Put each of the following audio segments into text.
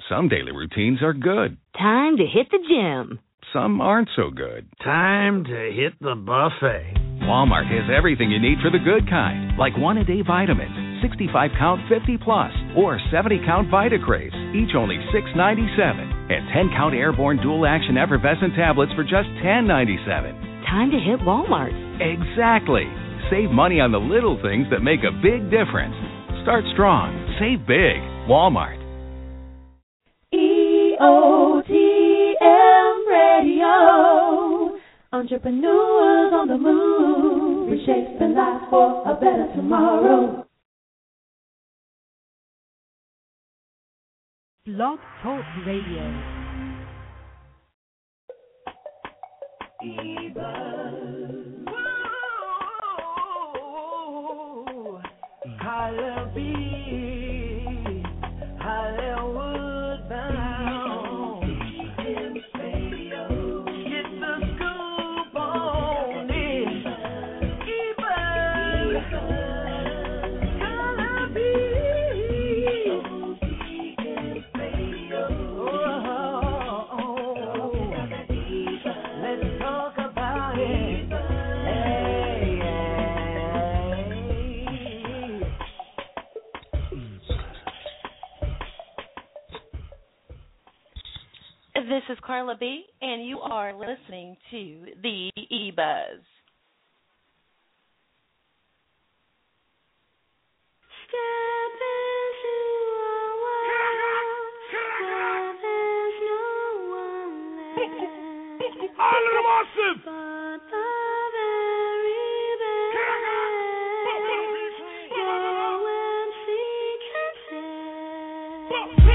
Some daily routines are good. Time to hit the gym. Some aren't so good. Time to hit the buffet. Walmart has everything you need for the good kind, like one-a-day vitamins, 65-count 50-plus, or 70-count VitaCraves, each only $6.97. And 10-count airborne dual-action effervescent tablets for just $10.97. Time to hit Walmart. Exactly. Save money on the little things that make a big difference. Start strong. Save big. Walmart. EOTM Radio. Entrepreneurs on the move, reshaping life for a better tomorrow. Blog Talk Radio. This is Carla B, and you are listening to the E-Buzz. Step into a world where there's no one left but the very best. Go and seek and say.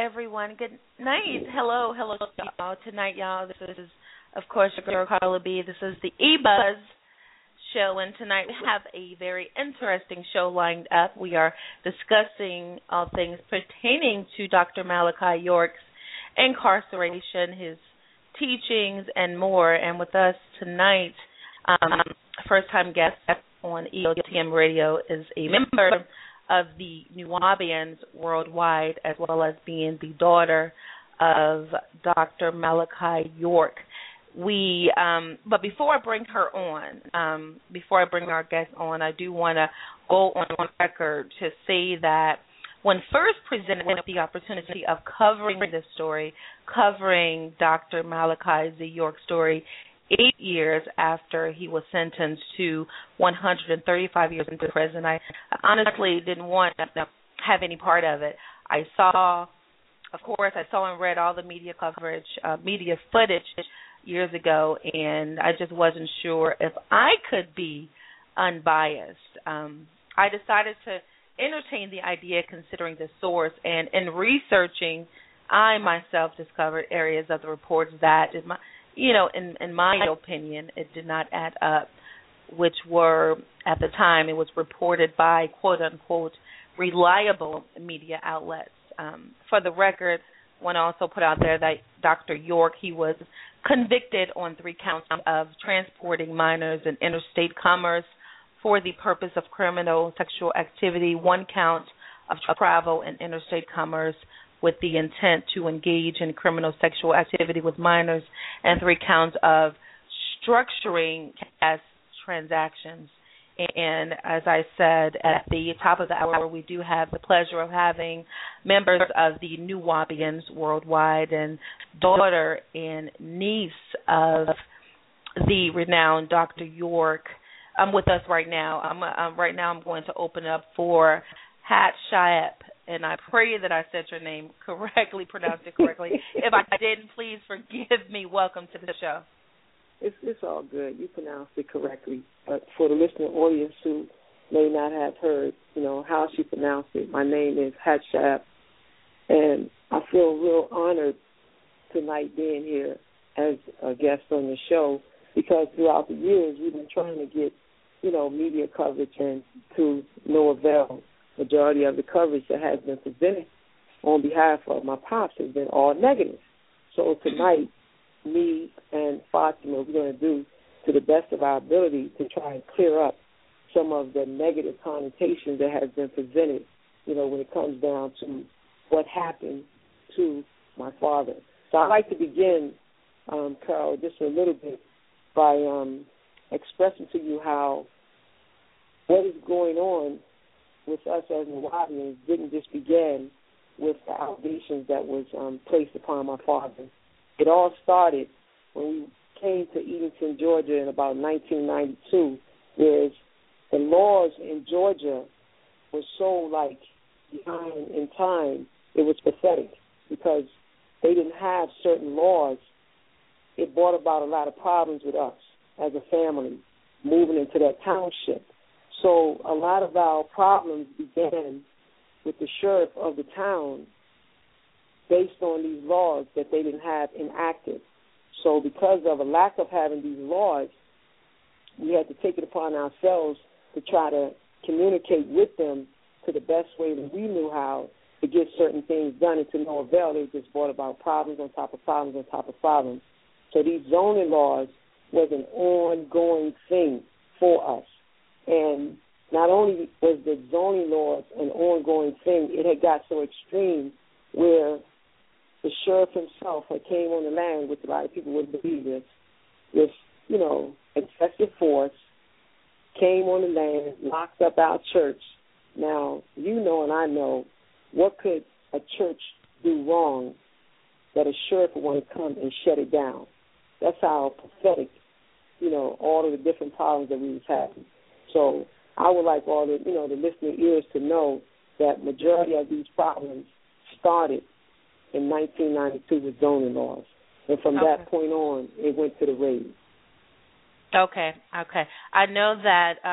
everyone. Good night. Hello, y'all. Tonight, y'all, this is, of course, your girl Carla B. This is the E-Buzz show, and tonight we have a very interesting show lined up. We are discussing all things pertaining to Dr. Malachi York's incarceration, his teachings, and more. And with us tonight, first-time guest on EOTM Radio is a member of the Nuwaubians worldwide, as well as being the daughter of Dr. Malachi York. But before I bring her on, before I bring our guest on, I do want to go on record to say that when first presented with the opportunity of covering this story, covering Dr. Malachi Z. York story, 8 years after he was sentenced to 135 years in prison, I honestly didn't want to have any part of it. I saw and read all the media coverage, media footage years ago, and I just wasn't sure if I could be unbiased. I decided to entertain the idea considering the source, and in researching, I myself discovered areas of the reports that, in my opinion, it did not add up, which were, at the time, it was reported by, quote-unquote, reliable media outlets. For the record, I want to also put out there that Dr. York, he was convicted on 3 counts of transporting minors in interstate commerce for the purpose of criminal sexual activity, 1 count of travel in interstate commerce with the intent to engage in criminal sexual activity with minors, and 3 counts of structuring cash transactions. And as I said at the top of the hour, we do have the pleasure of having members of the Nuwaubians worldwide and daughter and niece of the renowned Dr. York with us right now. I'm going to open up for Hat Shaep, and I pray that I said your name correctly, pronounced it correctly. If I didn't, please forgive me. Welcome to the show. It's all good. You pronounced it correctly. But for the listening audience who may not have heard, how she pronounced it, my name is Hat Shaep, and I feel real honored tonight being here as a guest on the show, because throughout the years we've been trying to get, media coverage, and to no avail. Majority of the coverage that has been presented on behalf of my pops has been all negative. So tonight, me and Fatima, we're going to do to the best of our ability to try and clear up some of the negative connotations that has been presented, when it comes down to what happened to my father. So I'd like to begin, Carol, just a little bit by expressing to you how what is going on with us as Nuwaubians didn't just begin with the allegations that was placed upon my father. It all started when we came to Edenton, Georgia in about 1992, where the laws in Georgia were so, behind in time, it was pathetic because they didn't have certain laws. It brought about a lot of problems with us as a family moving into that township. So a lot of our problems began with the sheriff of the town based on these laws that they didn't have enacted. So because of a lack of having these laws, we had to take it upon ourselves to try to communicate with them to the best way that we knew how to get certain things done, and to no avail. They just brought about problems on top of problems on top of problems. So these zoning laws was an ongoing thing for us. And not only was the zoning laws an ongoing thing, it had got so extreme where the sheriff himself had came on the land, which a lot of people wouldn't believe this, with, excessive force, came on the land, locked up our church. Now, and I know, what could a church do wrong that a sheriff would want to come and shut it down? That's how pathetic, all of the different problems that we was having. So I would like all the, the listening ears to know that majority of these problems started in 1992 with zoning laws. And from that point on, it went to the raise. Okay. I know that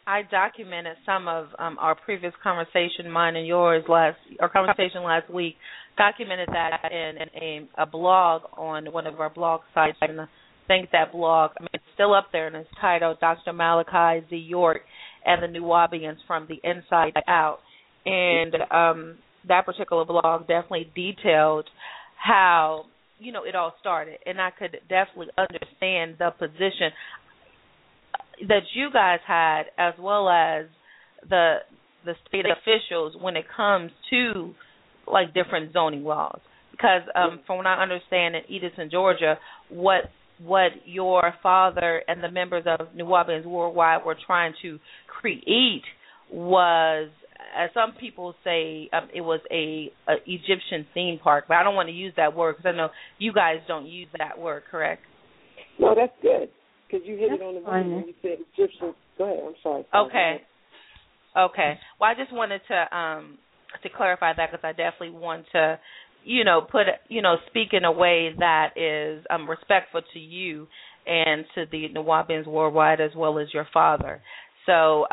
I documented some of our previous conversation, mine and yours, conversation last week. Documented that in a blog on one of our blog sites, and I think that blog, it's still up there, and it's titled "Dr. Malachi Z. York and the Nuwaubians from the Inside Out." And that particular blog definitely detailed how it all started, and I could definitely understand the position that you guys had, as well as the state officials, when it comes to like different zoning laws. Because from what I understand, in Edison, Georgia, what your father and the members of Nuwaubians Worldwide were trying to create was, as some people say, it was a Egyptian theme park. But I don't want to use that word because I know you guys don't use that word, correct? No, that's good. Because you hit it on the money when you said Egyptian. Go ahead. I'm sorry. Okay. Well, I just wanted to clarify that because I definitely want to, speak in a way that is respectful to you and to the Nuwaubians Worldwide as well as your father. So,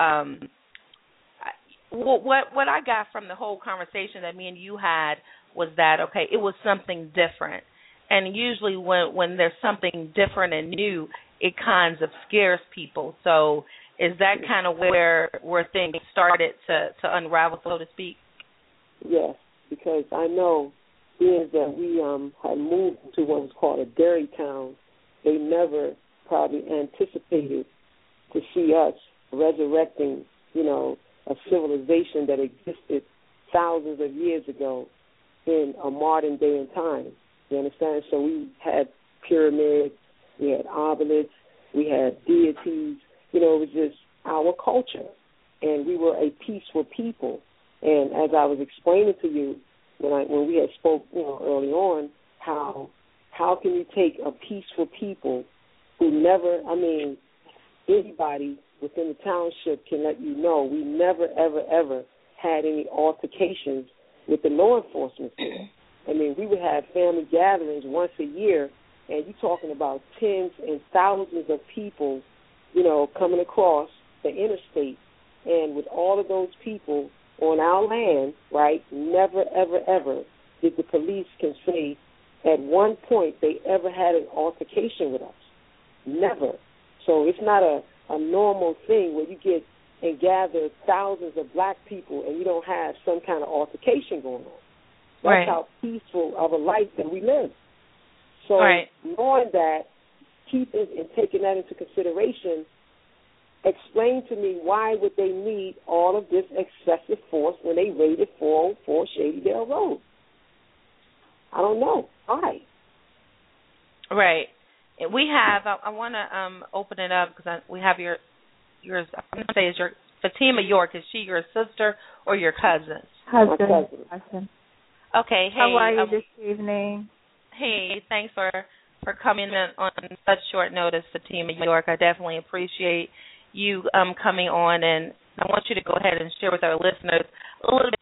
what I got from the whole conversation that me and you had was that it was something different, and usually when there's something different and new, it kind of scares people. So is that kind of where things started to unravel, so to speak? Yes, because I know being that we had moved to what was called a dairy town, they never probably anticipated to see us resurrecting, a civilization that existed thousands of years ago in a modern day and time. You understand? So we had pyramids, we had obelisks, we had deities. It was just our culture, and we were a peaceful people. And as I was explaining to you when we had spoke early on, how can you take a peaceful people who never, anybody within the township can let you know we never, ever, ever had any altercations with the law enforcement there. We would have family gatherings once a year, and you're talking about tens and thousands of people, coming across the interstate. And with all of those people on our land, right, never, ever, ever did the police can say at one point they ever had an altercation with us. Never. So it's not a normal thing where you get and gather thousands of black people and you don't have some kind of altercation going on. That's how peaceful of a life that we live. So knowing that, keeping and taking that into consideration, explain to me why would they need all of this excessive force when they raided 404 Shadydale Road? I don't know. Why? Right. We have, I want to open it up because we have yours, I'm going to say is your, Fatima York, is she your sister or your cousin? Cousin. Okay. Hey, how are you this evening? Hey, thanks for coming in on such short notice, Fatima York. I definitely appreciate you coming on, and I want you to go ahead and share with our listeners a little